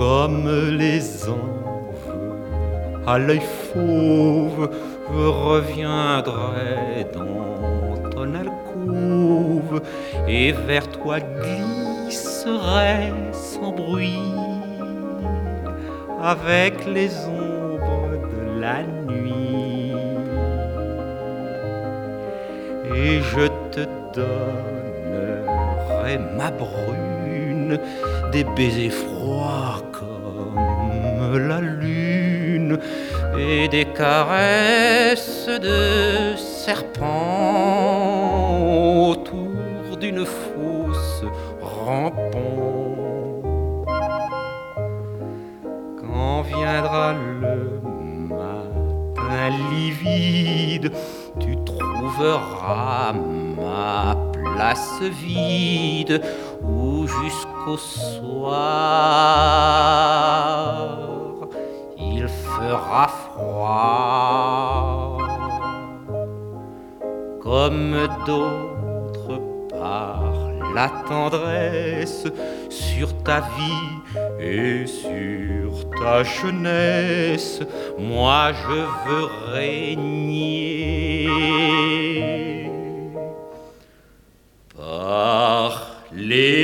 comme les anges à l'œil fauve, je reviendrai dans ton alcôve et vers toi glisserai sans bruit avec les ombres de la nuit. Et je te donnerai ma brune, des baisers froids comme la lune et des caresses de serpent autour d'une fosse rampant. Quand viendra le matin livide, tu trouveras ma place vide où jusqu'au soir il fera froid. Comme d'autres par la tendresse sur ta vie et sur ta jeunesse, moi je veux régner par les